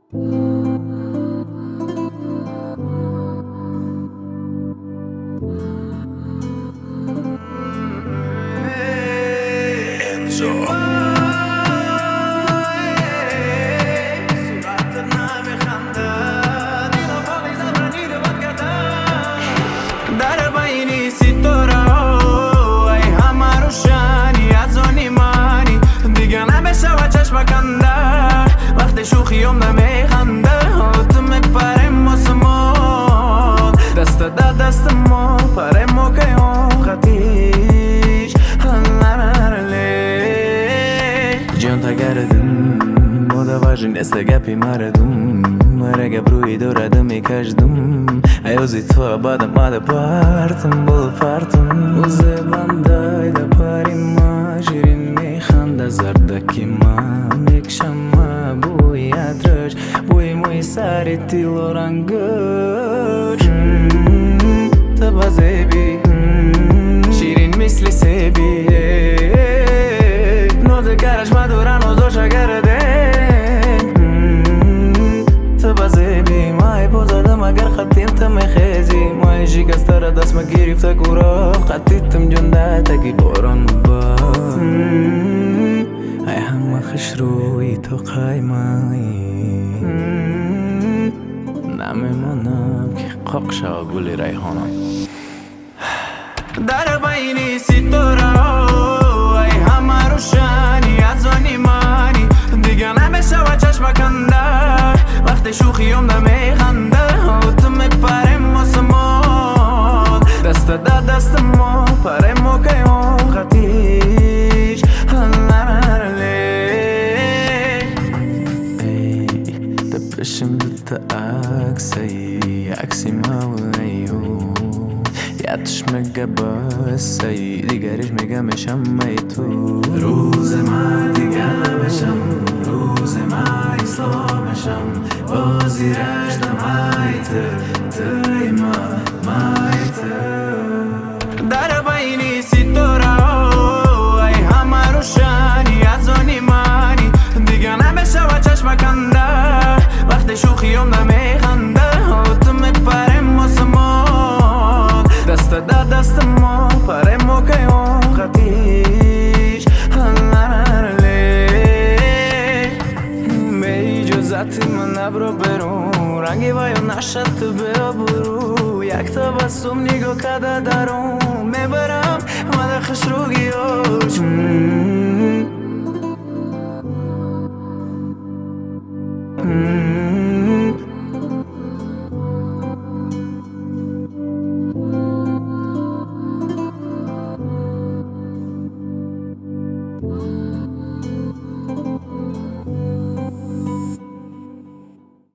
در بینی ستاره ای همه روشنی از آنی منی دیگه نمیشه و چشم کنده وقتی شوخیم نمیخنده تو میپریم آسمان دست در دست ما پریم و که خطیش جان تگردم moda važi neste gapi maradum Rega bruji dorada mi každum A eu zi tvoja bada mada partum bol partum Uze bandaj da parima Žirin mi khanda zardaki ma Mek shama buj atrash Buj muj sari tilo rangaj Taba zebi Žirin misli sebi Noze karash madura nozo shagarade اگر خطیم تم خیزی مای شکسته دست ما گرفته گورا خطیتم جنده تگی باران با ای همه خوش روی تو قایمایی نمیمانم که قاق شا گل ریحانم در بینی ستاره ای همه روشنی از آنی منی دیگه نمیشه و چشم کنده وقتی شوخیم نمیخنده تو میپریم آسمان دست در دست ما پریم و که خطیش ای ده پیشم دوتا عکسی عکسی مولیو یادش میگه بسی دیگرش میگه میشم می تو روز من دیگه نمیشم روز من اسلامشم بازی رشتم مایته تیما مایته در بینی ستاره ای همه روشنی از آنی منی دیگه نمیشه و چشم کنده وقتی شوخیم نمیخنده تو میپریم آسمان دست در دست ما پریم و که خطیش ذاتی من نبرو برون رنگی باید نشد تو برو برو یک تبسم نگاه کده درون میبرم مده خوش روگیاش